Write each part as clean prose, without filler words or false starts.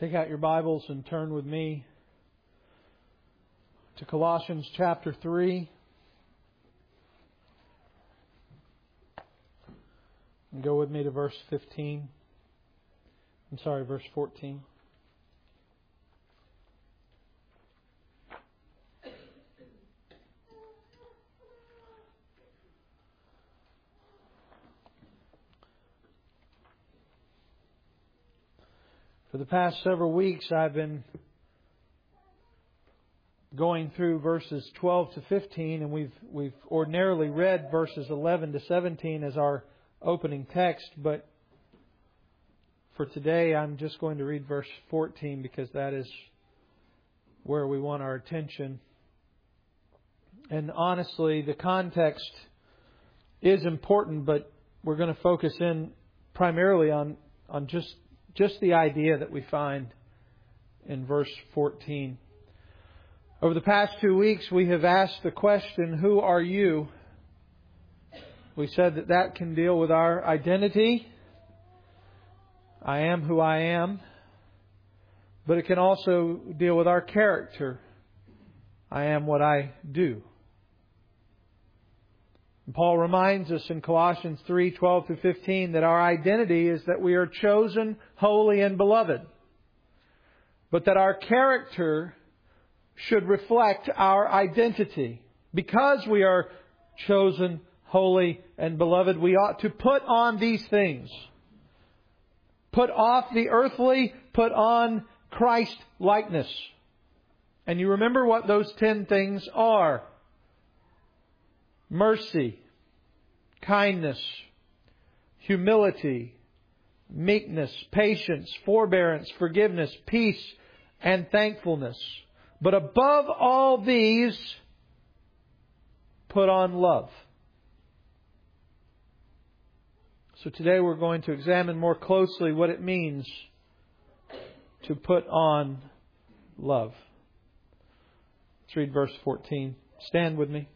Take out your Bibles and turn with me to Colossians chapter 3. And go with me to verse 14. For the past several weeks, I've been going through verses 12 to 15, and we've ordinarily read verses 11 to 17 as our opening text, but for today I'm just going to read verse 14 because that is where we want our attention. And honestly, the context is important, but we're going to focus in primarily on just the idea that we find in verse 14. Over the past 2 weeks, we have asked the question, who are you? We said that can deal with our identity. I am who I am. But it can also deal with our character. I am what I do. And Paul reminds us in Colossians 3:12 to 15 that our identity is that we are chosen, holy, and beloved. But that our character should reflect our identity. Because we are chosen, holy, and beloved, we ought to put on these things. Put off the earthly, put on Christ likeness. And you remember what those 10 things are. Mercy, kindness, humility, meekness, patience, forbearance, forgiveness, peace, and thankfulness. But above all these, put on love. So today we're going to examine more closely what it means to put on love. Let's read verse 14. Stand with me.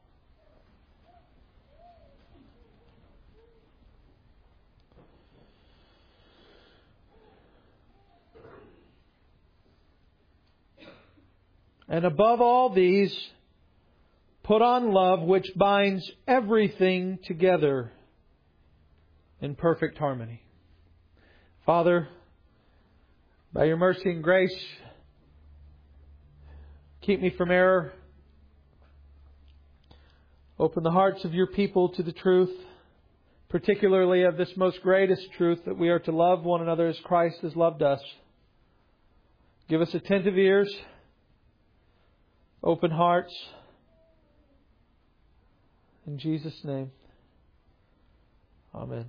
And above all these, put on love, which binds everything together in perfect harmony. Father, by Your mercy and grace, keep me from error. Open the hearts of Your people to the truth, particularly of this most greatest truth, that we are to love one another as Christ has loved us. Give us attentive ears, open hearts. In Jesus' name, Amen.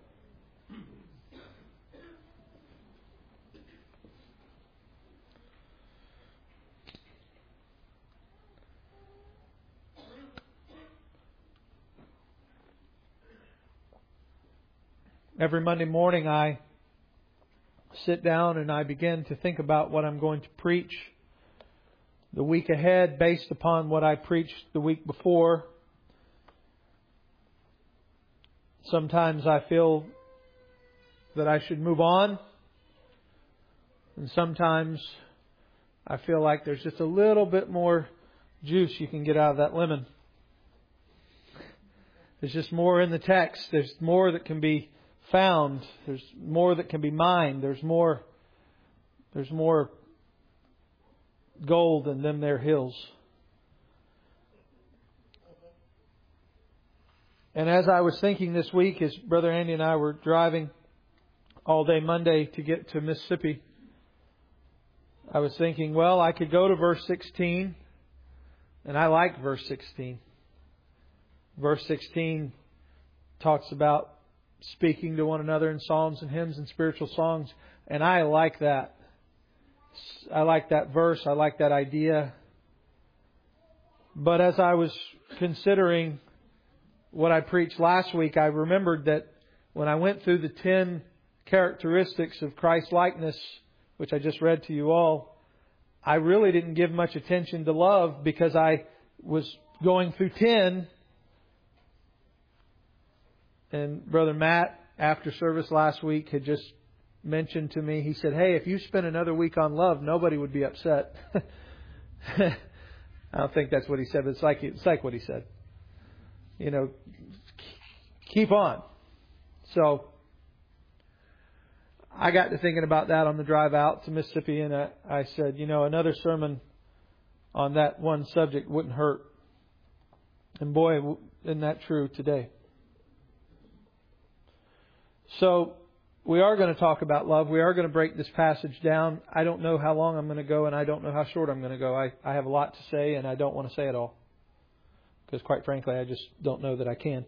Every Monday morning I sit down and I begin to think about what I'm going to preach the week ahead based upon what I preached the week before. Sometimes I feel that I should move on. And sometimes I feel like there's just a little bit more juice you can get out of that lemon. There's just more in the text. There's more that can be found. There's more that can be mined. There's more gold in them there hills. And as I was thinking this week, as Brother Andy and I were driving all day Monday to get to Mississippi, I was thinking, well, I could go to verse 16, and I like verse 16. Verse 16 talks about speaking to one another in psalms and hymns and spiritual songs, and I like that. I like that verse. I like that idea. But as I was considering what I preached last week, I remembered that when I went through the 10 characteristics of Christ-likeness, which I just read to you all, I really didn't give much attention to love because I was going through 10. And Brother Matt, after service last week, had just mentioned to me, he said, "Hey, if you spent another week on love, nobody would be upset." I don't think that's what he said, but it's like what he said. Keep on. So I got to thinking about that on the drive out to Mississippi, and I said, another sermon on that one subject wouldn't hurt. And boy, isn't that true today. So we are going to talk about love. We are going to break this passage down. I don't know how long I'm going to go, and I don't know how short I'm going to go. I have a lot to say, and I don't want to say it all. Because quite frankly, I just don't know that I can.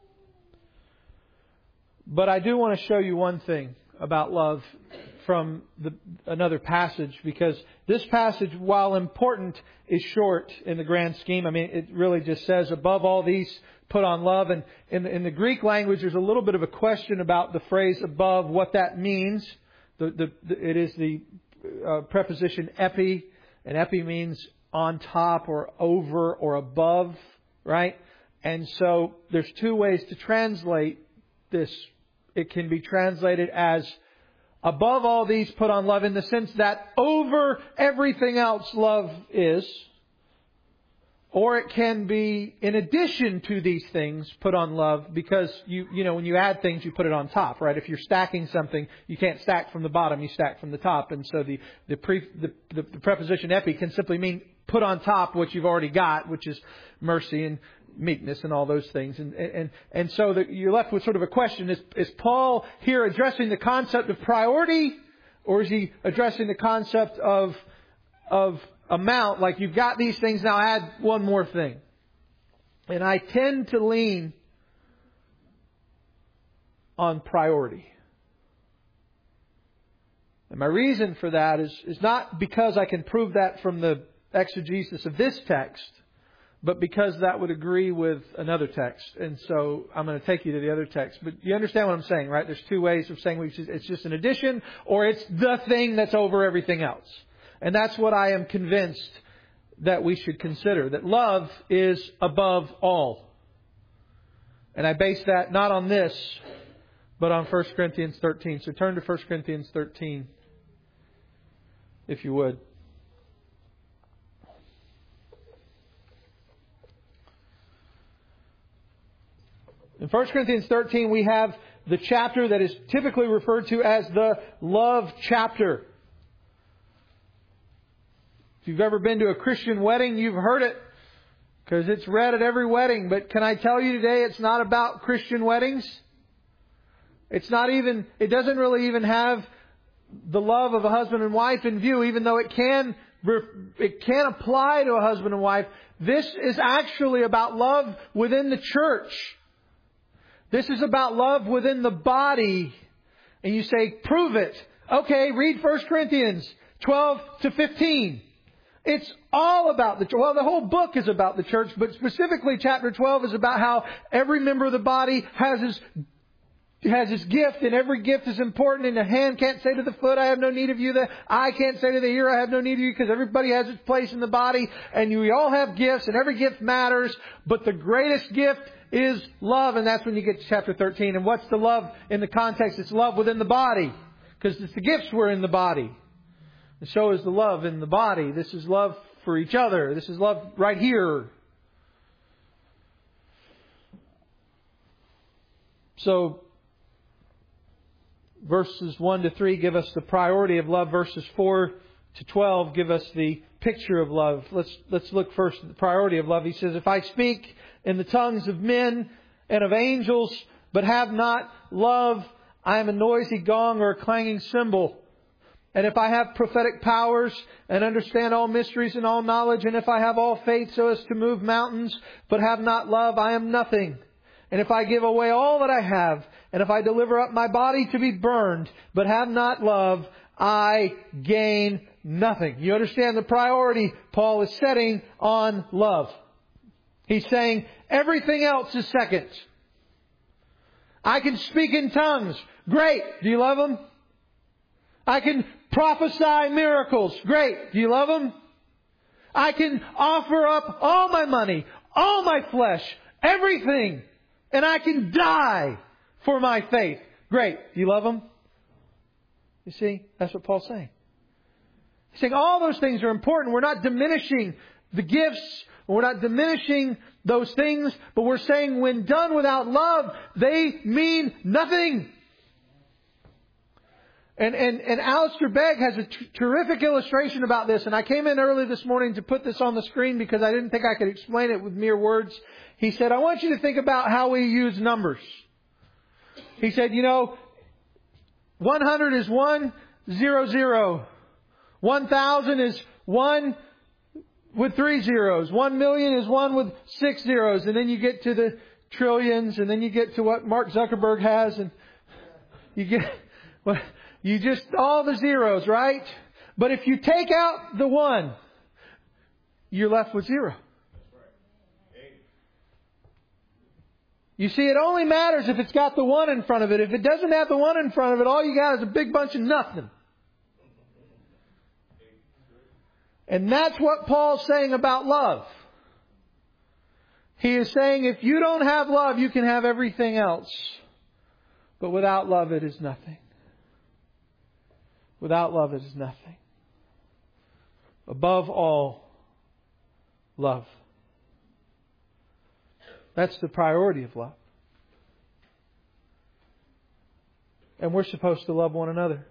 But I do want to show you one thing about love from another passage, because this passage, while important, is short in the grand scheme. I mean, it really just says, above all these, put on love. And in the Greek language, there's a little bit of a question about the phrase above, what that means. It is the preposition epi, and epi means on top or over or above, right? And so there's two ways to translate this. It can be translated as above all these put on love, in the sense that over everything else love is. Or it can be in addition to these things put on love, because when you add things, you put it on top, right? If you're stacking something, you can't stack from the bottom, you stack from the top. And so the preposition epi can simply mean put on top what you've already got, which is mercy and meekness and all those things. And so you're left with sort of a question. Is Paul here addressing the concept of priority, or is he addressing the concept of amount? Like, you've got these things, now add one more thing. And I tend to lean on priority. And my reason for that is not because I can prove that from the exegesis of this text, but because that would agree with another text. And so I'm going to take you to the other text. But you understand what I'm saying, right? There's two ways of saying it's just an addition, or it's the thing that's over everything else. And that's what I am convinced that we should consider, that love is above all. And I base that not on this, but on 1 Corinthians 13. So turn to 1 Corinthians 13, if you would. In 1 Corinthians 13, we have the chapter that is typically referred to as the love chapter. If you've ever been to a Christian wedding, you've heard it, because it's read at every wedding. But can I tell you today, it's not about Christian weddings. It doesn't really even have the love of a husband and wife in view, even though it can apply to a husband and wife. This is actually about love within the church. This is about love within the body. And you say, prove it. Okay, read 1 Corinthians 12 to 15. It's all about the church. Well, the whole book is about the church, but specifically chapter 12 is about how every member of the body has his gift, and every gift is important. And the hand can't say to the foot, I have no need of you. The eye can't say to the ear, I have no need of you, because everybody has its place in the body. And we all have gifts, and every gift matters. But the greatest gift is love. And that's when you get to chapter 13. And what's the love in the context? It's love within the body, because it's the gifts were in the body. And so is the love in the body. This is love for each other. This is love right here. So verses 1 to 3 give us the priority of love. Verses 4 to 12 give us the picture of love. Let's look first at the priority of love. He says, if I speak in the tongues of men and of angels, but have not love, I am a noisy gong or a clanging cymbal. And if I have prophetic powers and understand all mysteries and all knowledge, and if I have all faith so as to move mountains, but have not love, I am nothing. And if I give away all that I have, and if I deliver up my body to be burned, but have not love, I gain nothing. You understand the priority Paul is setting on love. He's saying everything else is second. I can speak in tongues. Great. Do you love them? I can prophesy miracles. Great. Do you love them? I can offer up all my money, all my flesh, everything. And I can die for my faith. Great. Do you love them? You see? That's what Paul's saying. He's saying all those things are important. We're not diminishing the gifts. We're not diminishing those things. But we're saying when done without love, they mean nothing. And Alistair Begg has a terrific illustration about this. And I came in early this morning to put this on the screen because I didn't think I could explain it with mere words. He said, I want you to think about how we use numbers. He said, 100 is 1, 0, 0. 1,000 is 1 with 3 zeros. 1 million is 1 with 6 zeros. And then you get to the trillions. And then you get to what Mark Zuckerberg has. And you get... You just, all the zeros, right? But if you take out the 1, you're left with 0. You see, it only matters if it's got the 1 in front of it. If it doesn't have the 1 in front of it, all you got is a big bunch of nothing. And that's what Paul's saying about love. He is saying if you don't have love, you can have everything else. But without love, it is nothing. Without love, it is nothing. Above all, love. That's the priority of love. And we're supposed to love one another.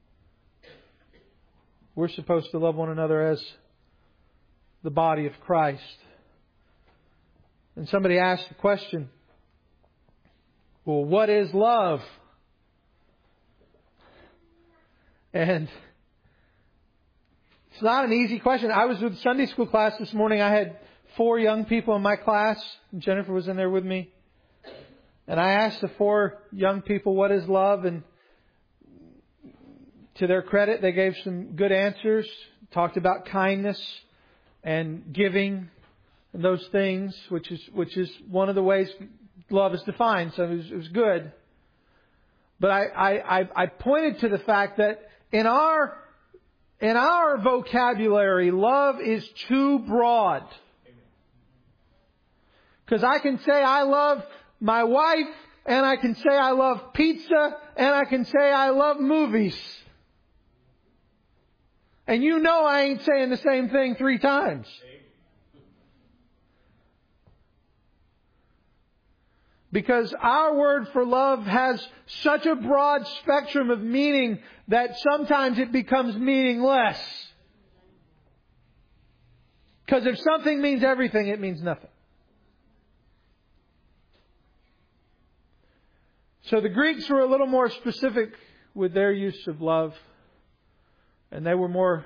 We're supposed to love one another as the body of Christ. And somebody asked the question, well, what is love? And it's not an easy question. I was with Sunday school class this morning. I had 4 young people in my class. Jennifer was in there with me. And I asked the 4 young people, what is love? And to their credit, they gave some good answers. Talked about kindness and giving and those things, which is one of the ways love is defined. So it was good. But I pointed to the fact that in our vocabulary, love is too broad. Because I can say I love my wife, and I can say I love pizza, and I can say I love movies. And I ain't saying the same thing 3 times. Because our word for love has such a broad spectrum of meaning that sometimes it becomes meaningless. Because if something means everything, it means nothing. So the Greeks were a little more specific with their use of love. And they were more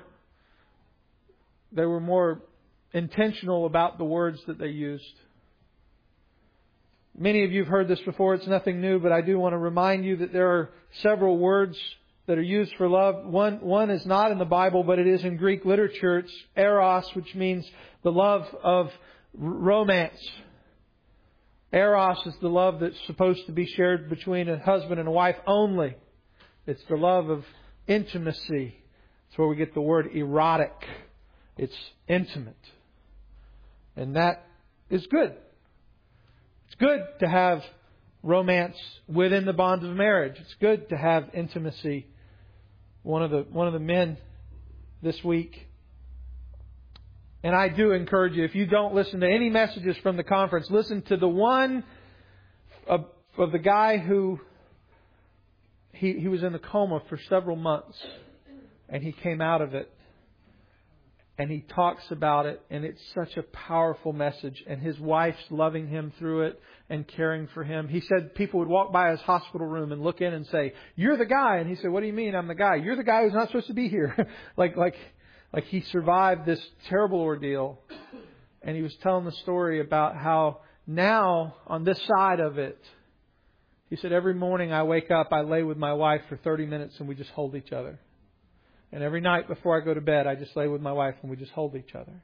intentional about the words that they used. Many of you have heard this before. It's nothing new, but I do want to remind you that there are several words that are used for love. One is not in the Bible, but it is in Greek literature. It's eros, which means the love of romance. Eros is the love that's supposed to be shared between a husband and a wife only. It's the love of intimacy. That's where we get the word erotic. It's intimate. And that is good. It's good to have romance within the bonds of marriage. It's good to have intimacy. One of the men this week, and I do encourage you, if you don't listen to any messages from the conference, listen to the one of the guy who he was in a coma for several months, and he came out of it. And he talks about it, and it's such a powerful message. And his wife's loving him through it and caring for him. He said people would walk by his hospital room and look in and say, "You're the guy." And he said, "What do you mean I'm the guy? You're the guy who's not supposed to be here." like he survived this terrible ordeal. And he was telling the story about how now on this side of it, he said, every morning I wake up, I lay with my wife for 30 minutes and we just hold each other. And every night before I go to bed, I just lay with my wife and we just hold each other.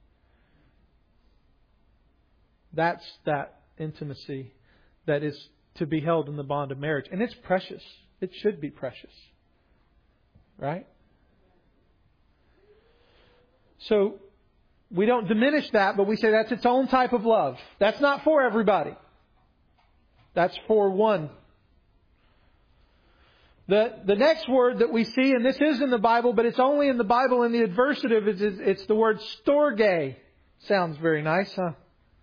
That's that intimacy that is to be held in the bond of marriage. And it's precious. It should be precious. Right? So we don't diminish that, but we say that's its own type of love. That's not for everybody. That's for one. The next word that we see, and this is in the Bible, but it's only in the Bible in the adversative, it's the word storge. Sounds very nice, huh?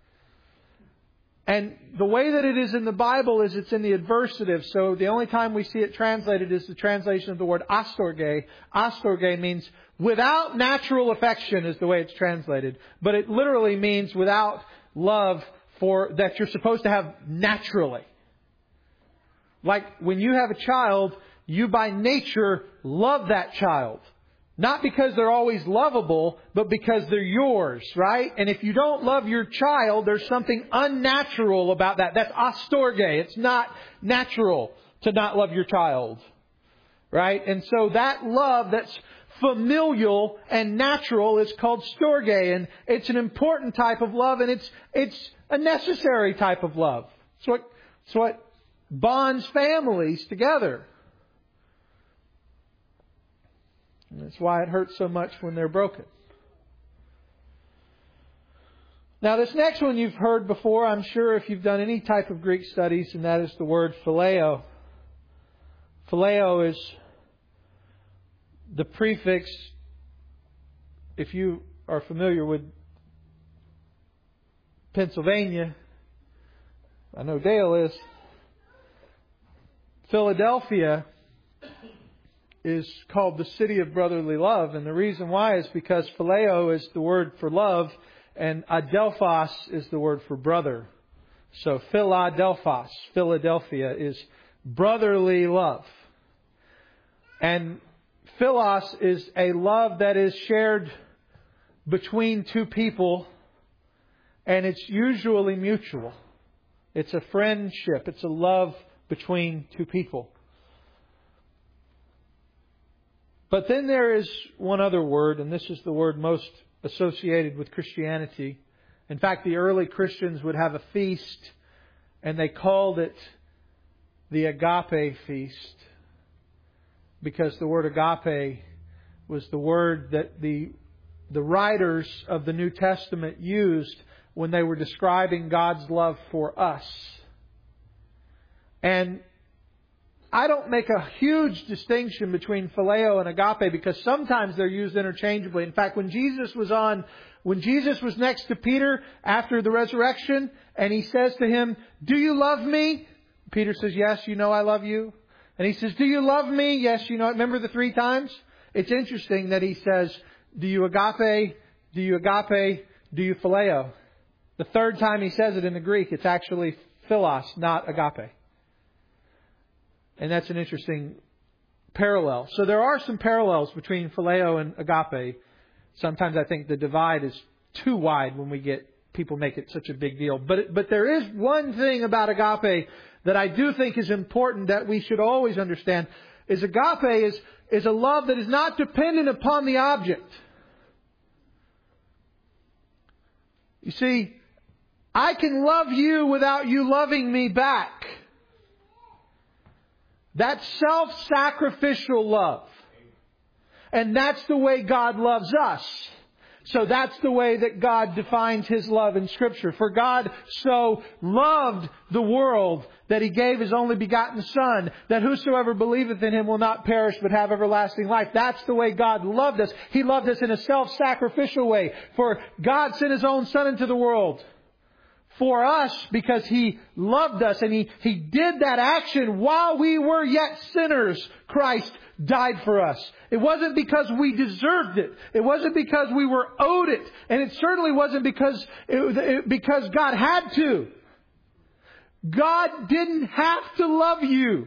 And the way that it is in the Bible is it's in the adversative. So the only time we see it translated is the translation of the word astorge. Astorge means without natural affection is the way it's translated. But it literally means without love that you're supposed to have naturally. Like when you have a child, you by nature love that child. Not because they're always lovable, but because they're yours, right? And if you don't love your child, there's something unnatural about that. That's astorge. It's not natural to not love your child, right? And so that love that's familial and natural is called storge. And it's an important type of love, and it's a necessary type of love. It's what bonds families together. And that's why it hurts so much when they're broken. Now this next one you've heard before, I'm sure, if you've done any type of Greek studies, and that is the word phileo. Phileo is the prefix, if you are familiar with Pennsylvania, I know Dale is, Philadelphia is called the city of brotherly love. And the reason why is because phileo is the word for love and adelphos is the word for brother. So Philadelphos, Philadelphia, is brotherly love. And philos is a love that is shared between two people, and it's usually mutual. It's a friendship. It's a love between two people. But then there is one other word, and this is the word most associated with Christianity. In fact, the early Christians would have a feast, and they called it the agape feast, because the word agape was the word that the writers of the New Testament used when they were describing God's love for us. And I don't make a huge distinction between phileo and agape, because sometimes they're used interchangeably. In fact, when Jesus was next to Peter after the resurrection, and he says to him, "Do you love me?" Peter says, "Yes, you know I love you." And he says, "Do you love me?" "Yes, you know." Remember the 3 times? It's interesting that he says, "Do you agape? Do you agape? Do you phileo?" The 3rd time he says it in the Greek, it's actually philos, not agape. And that's an interesting parallel. So there are some parallels between phileo and agape. Sometimes I think the divide is too wide when people make it such a big deal. But there is one thing about agape that I do think is important that we should always understand. Is agape is a love that is not dependent upon the object. You see, I can love you without you loving me back. That's self-sacrificial love. And that's the way God loves us. So that's the way that God defines His love in Scripture. For God so loved the world that He gave His only begotten Son, that whosoever believeth in Him will not perish but have everlasting life. That's the way God loved us. He loved us in a self-sacrificial way. For God sent His own Son into the world for us because He loved us, and He did that action while we were yet sinners. Christ died for us. It wasn't because we deserved it. It wasn't because we were owed it. And it certainly wasn't because God had to. God didn't have to love you.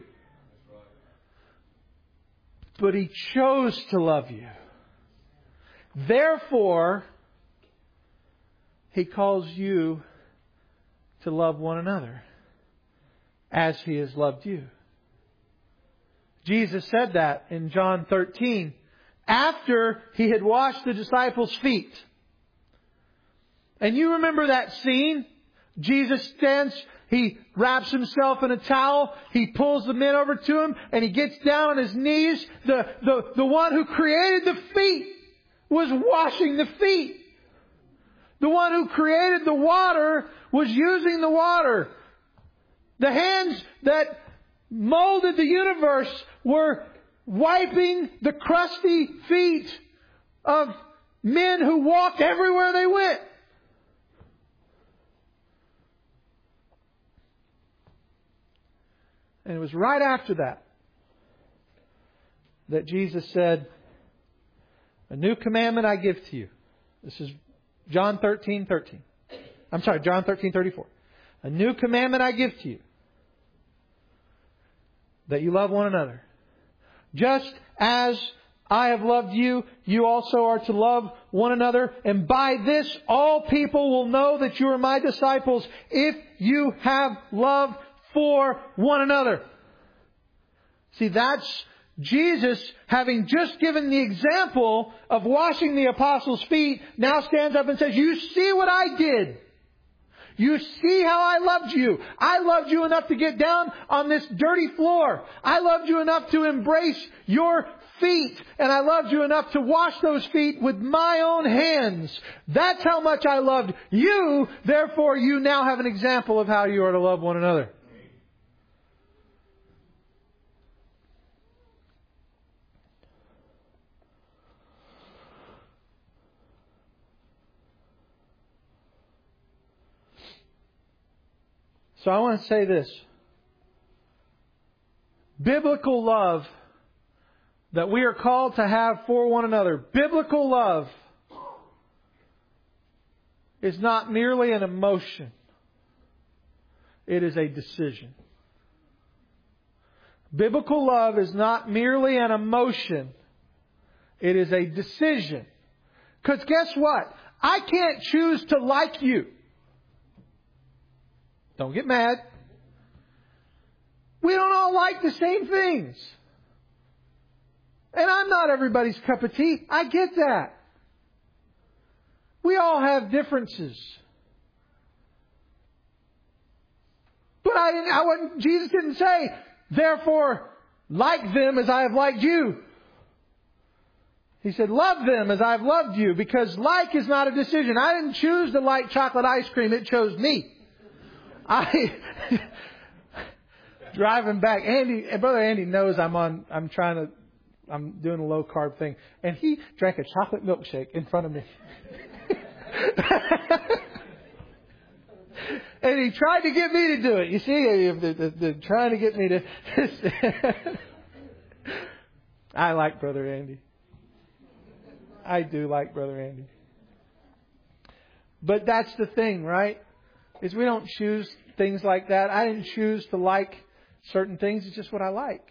But He chose to love you. Therefore, He calls you to love one another as He has loved you. Jesus said that in John 13 after He had washed the disciples' feet. And you remember that scene? Jesus stands, He wraps Himself in a towel, He pulls the men over to Him, and He gets down on His knees. The one who created the feet was washing the feet. The one who created the water was using the water. The hands that molded the universe were wiping the crusty feet of men who walked everywhere they went. And it was right after that Jesus said, "A new commandment I give to you." This is John 13:13. John 13:34. "A new commandment I give to you, that you love one another. Just as I have loved you, you also are to love one another. And by this, all people will know that you are my disciples, if you have love for one another." See, that's Jesus, having just given the example of washing the apostles' feet, now stands up and says, "You see what I did. You see how I loved you. I loved you enough to get down on this dirty floor. I loved you enough to embrace your feet. And I loved you enough to wash those feet with my own hands. That's how much I loved you. Therefore, you now have an example of how you are to love one another." So I want to say this. Biblical love that we are called to have for one another, biblical love is not merely an emotion. It is a decision. Biblical love is not merely an emotion. It is a decision. Because guess what? I can't choose to like you. Don't get mad. We don't all like the same things. And I'm not everybody's cup of tea. I get that. We all have differences. But Jesus didn't say, "Therefore, like them as I have liked you." He said, "Love them as I've loved you," because like is not a decision. I didn't choose to like chocolate ice cream. It chose me. Driving back, Brother Andy knows I'm doing a low carb thing, and he drank a chocolate milkshake in front of me. And he tried to get me to do it. You see, they're trying to get me to. I like Brother Andy. I do like Brother Andy. But that's the thing, right? Is we don't choose things like that. I didn't choose to like certain things. It's just what I like.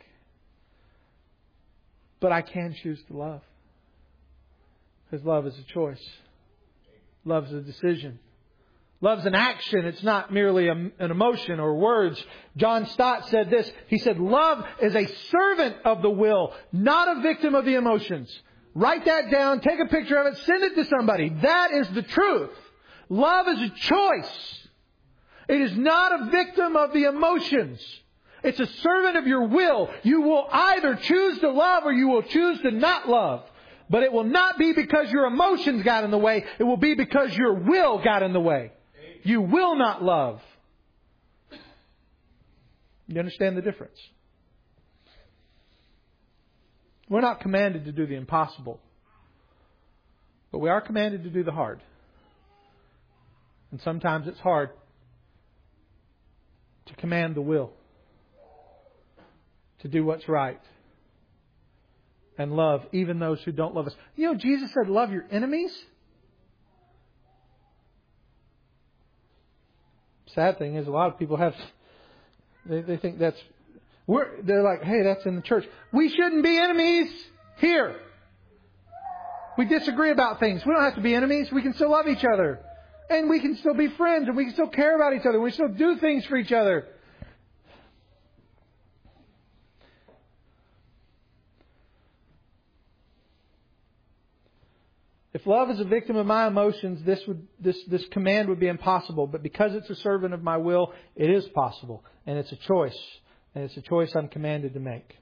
But I can choose to love. Because love is a choice. Love is a decision. Love's an action. It's not merely an emotion or words. John Stott said this. He said, "Love is a servant of the will, not a victim of the emotions." Write that down. Take a picture of it. Send it to somebody. That is the truth. Love is a choice. It is not a victim of the emotions. It's a servant of your will. You will either choose to love or you will choose to not love. But it will not be because your emotions got in the way. It will be because your will got in the way. You will not love. You understand the difference? We're not commanded to do the impossible. But we are commanded to do the hard. And sometimes it's hard to command the will, to do what's right, and love even those who don't love us. You know, Jesus said, "Love your enemies." Sad thing is, a lot of people they think they're like, "Hey, that's in the church." We shouldn't be enemies here. We disagree about things. We don't have to be enemies. We can still love each other. And we can still be friends, and we can still care about each other. We still do things for each other. If love is a victim of my emotions, this command would be impossible. But because it's a servant of my will, it is possible. And it's a choice. And it's a choice I'm commanded to make.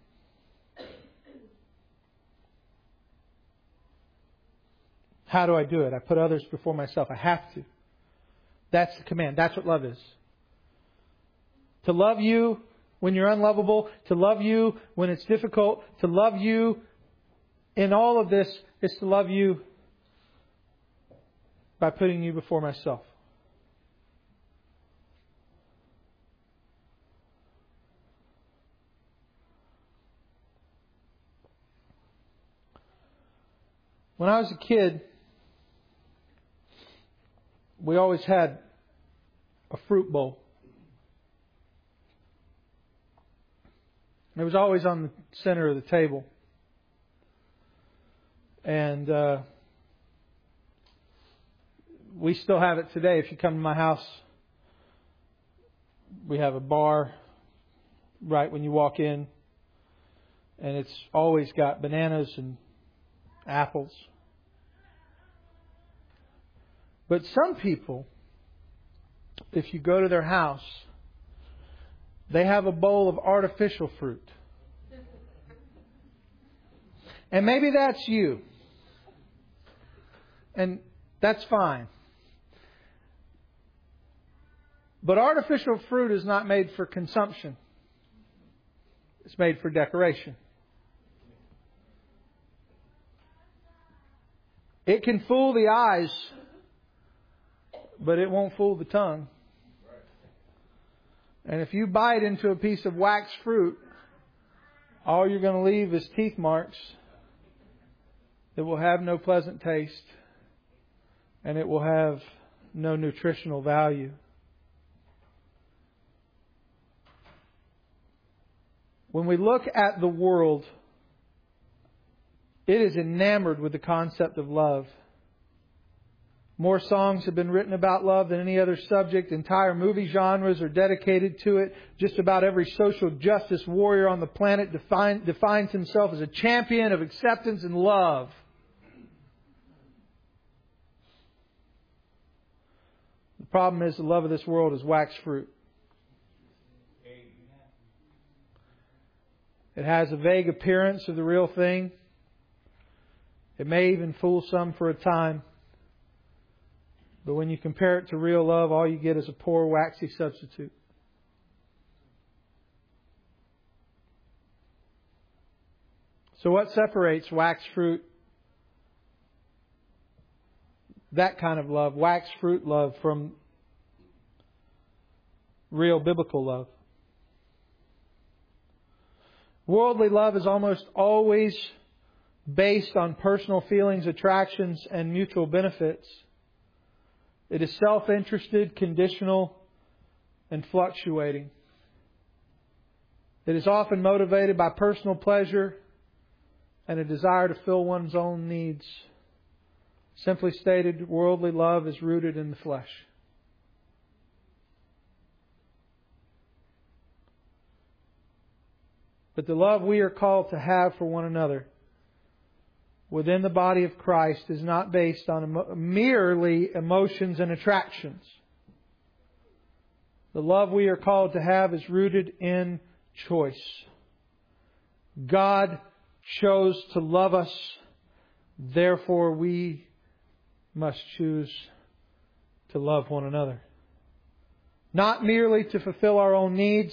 How do I do it? I put others before myself. I have to. That's the command. That's what love is. To love you when you're unlovable, to love you when it's difficult, to love you in all of this is to love you by putting you before myself. When I was a kid, we always had a fruit bowl. It was always on the center of the table. And we still have it today. If you come to my house, we have a bar right when you walk in. And it's always got bananas and apples. But some people, if you go to their house, they have a bowl of artificial fruit. And maybe that's you. And that's fine. But artificial fruit is not made for consumption. It's made for decoration. It can fool the eyes, but it won't fool the tongue. And if you bite into a piece of wax fruit, all you're going to leave is teeth marks that will have no pleasant taste, and it will have no nutritional value. When we look at the world, it is enamored with the concept of love. More songs have been written about love than any other subject. Entire movie genres are dedicated to it. Just about every social justice warrior on the planet defines himself as a champion of acceptance and love. The problem is the love of this world is wax fruit. It has a vague appearance of the real thing. It may even fool some for a time. But when you compare it to real love, all you get is a poor, waxy substitute. So what separates wax fruit, that kind of love, wax fruit love, from real biblical love? Worldly love is almost always based on personal feelings, attractions, and mutual benefits. It is self-interested, conditional, and fluctuating. It is often motivated by personal pleasure and a desire to fill one's own needs. Simply stated, worldly love is rooted in the flesh. But the love we are called to have for one another within the body of Christ is not based on merely emotions and attractions. The love we are called to have is rooted in choice. God chose to love us, therefore we must choose to love one another. Not merely to fulfill our own needs,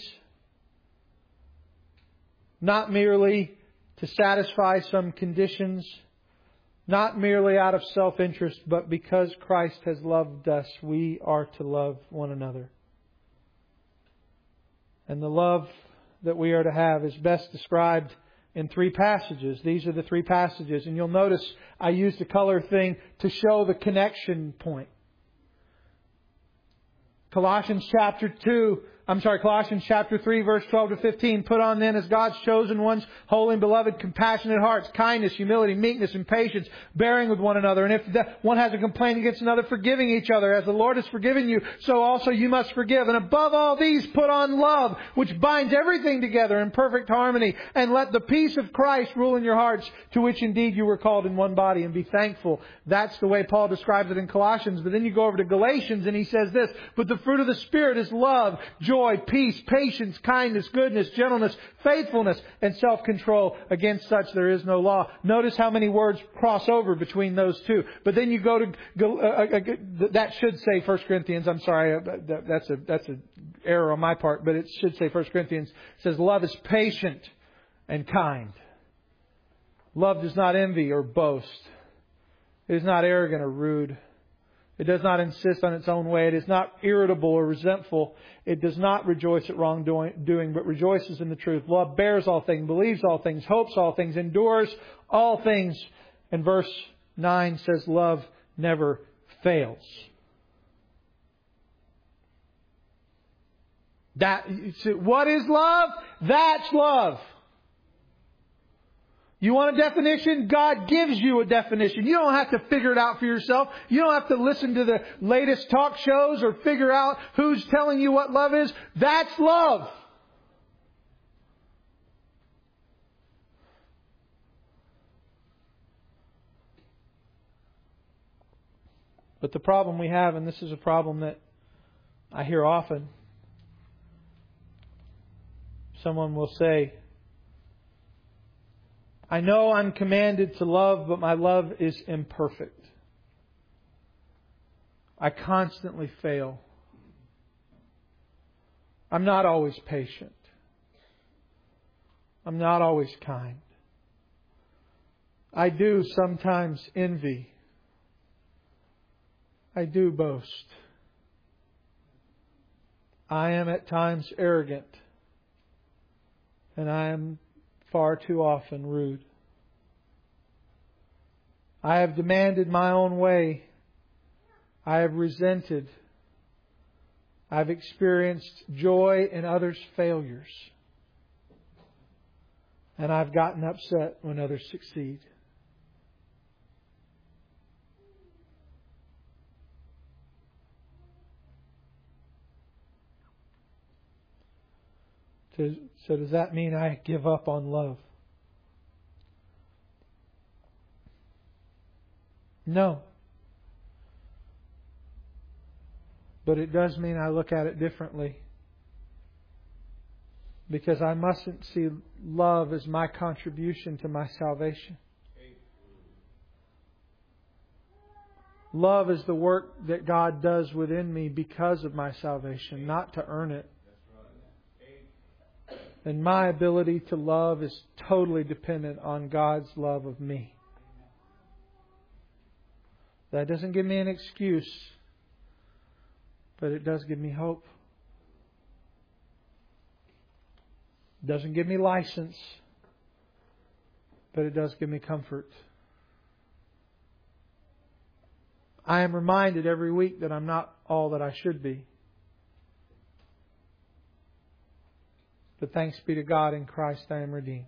not merely to satisfy some conditions, not merely out of self-interest, but because Christ has loved us, we are to love one another. And the love that we are to have is best described in 3 passages. These are the 3 passages. And you'll notice I used a color thing to show the connection point. Colossians chapter 3, verse 12 to 15. Put on then as God's chosen ones, holy and beloved, compassionate hearts, kindness, humility, meekness, and patience, bearing with one another. And if one has a complaint against another, forgiving each other. As the Lord has forgiven you, so also you must forgive. And above all these, put on love, which binds everything together in perfect harmony. And let the peace of Christ rule in your hearts, to which indeed you were called in one body. And be thankful. That's the way Paul describes it in Colossians. But then you go over to Galatians and he says this, but the fruit of the Spirit is love, joy, joy, peace, patience, kindness, goodness, gentleness, faithfulness, and self-control. Against such there is no law. Notice how many words cross over between those two. But then you go to, that should say 1 Corinthians. I'm sorry, that's an error on my part, but it should say 1 Corinthians. It says, love is patient and kind. Love does not envy or boast. It is not arrogant or rude. It does not insist on its own way. It is not irritable or resentful. It does not rejoice at wrongdoing, but rejoices in the truth. Love bears all things, believes all things, hopes all things, endures all things. And verse 9 says, love never fails. What is love? That's love. You want a definition? God gives you a definition. You don't have to figure it out for yourself. You don't have to listen to the latest talk shows or figure out who's telling you what love is. That's love. But the problem we have, and this is a problem that I hear often, someone will say, I know I'm commanded to love, but my love is imperfect. I constantly fail. I'm not always patient. I'm not always kind. I do sometimes envy. I do boast. I am at times arrogant. And I am far too often rude. I have demanded my own way. I have resented. I've experienced joy in others' failures. And I've gotten upset when others succeed. So does that mean I give up on love? No. But it does mean I look at it differently. Because I mustn't see love as my contribution to my salvation. Love is the work that God does within me because of my salvation, not to earn it. And my ability to love is totally dependent on God's love of me. That doesn't give me an excuse, but it does give me hope. It doesn't give me license, but it does give me comfort. I am reminded every week that I'm not all that I should be. But thanks be to God, in Christ I am redeemed.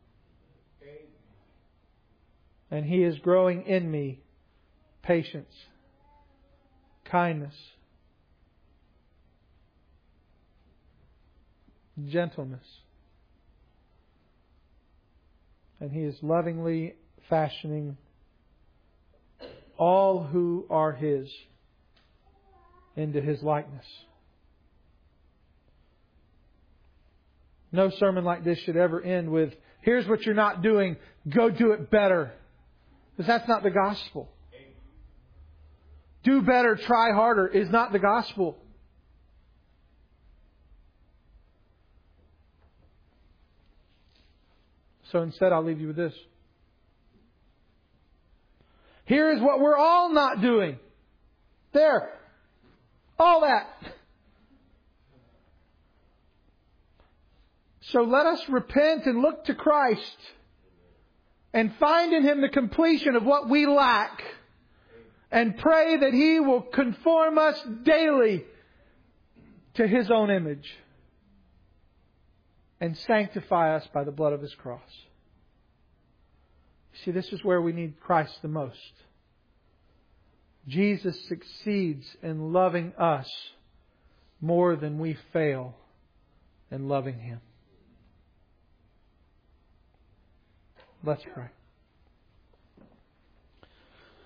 And He is growing in me patience, kindness, gentleness. And He is lovingly fashioning all who are His into His likeness. No sermon like this should ever end with, here's what you're not doing, go do it better. Because that's not the gospel. Do better, try harder is not the gospel. So instead I'll leave you with this. Here is what we're all not doing. There. All that. So let us repent and look to Christ and find in Him the completion of what we lack, and pray that He will conform us daily to His own image and sanctify us by the blood of His cross. See, this is where we need Christ the most. Jesus succeeds in loving us more than we fail in loving Him. Let's pray.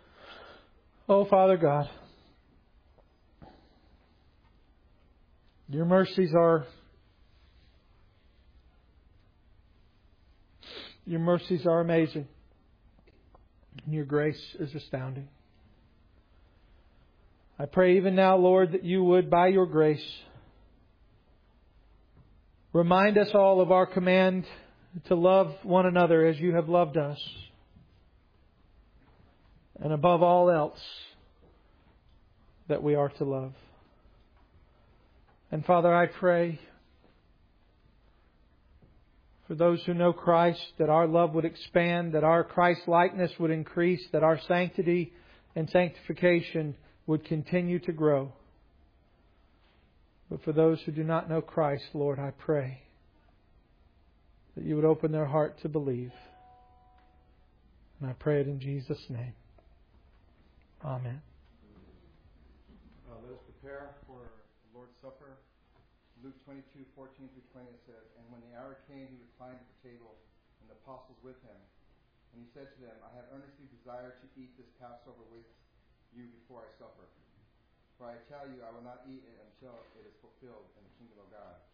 Oh, Father God, Your mercies are amazing. And your grace is astounding. I pray even now, Lord, that you would, by your grace, remind us all of our command to love one another as you have loved us. And above all else, that we are to love. And Father, I pray for those who know Christ, that our love would expand, that our Christ-likeness would increase, that our sanctity and sanctification would continue to grow. But for those who do not know Christ, Lord, I pray that you would open their heart to believe. And I pray it in Jesus' name. Amen. Let us prepare for the Lord's Supper. Luke 22:14-20 says, "And when the hour came, he reclined at the table, and the apostles with him. And he said to them, I have earnestly desired to eat this Passover with you before I suffer. For I tell you, I will not eat it until it is fulfilled in the kingdom of God.